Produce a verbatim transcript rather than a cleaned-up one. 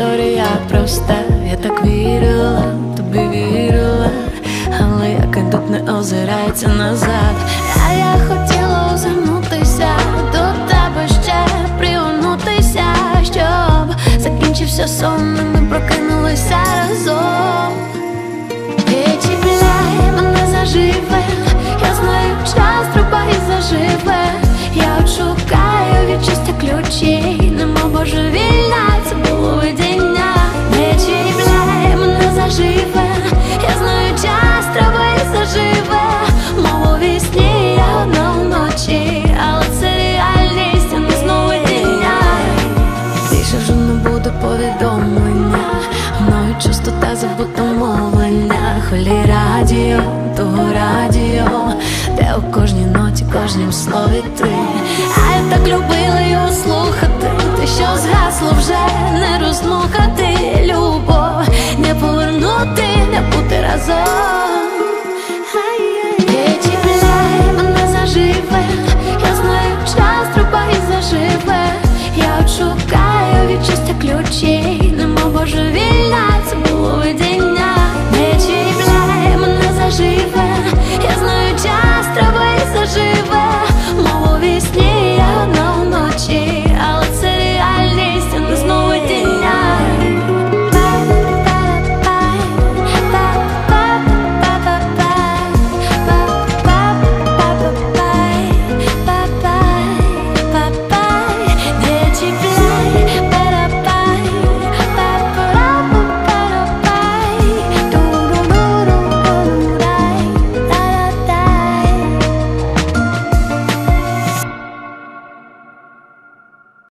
історія проста. Я так вірила, тобі вірила, але як ідуть, не озирається назад. А я хотіла озирнутися до тебе, ще пригорнутися, щоб закінчився сон, і ми прокинулися разом. Чіпляй мене заживе, я знаю, час треба і заживе. Я от шукаю від щастя ключі, нема божевільна, це було видіння. Не чіпляй мене заживе, я знаю, час треба і заживе. Мов у вісні я одна вночі, але це реальність, а не знову видіння. Більше вже не буде повідомлення, мною частота забута мовлення. Хвилі радіо, того радіо, де у кожній ноті, кожнім слові ти. А я так любила його слухати, те, що згасло вже не роздмухати. Любов не повернути, не бути разом.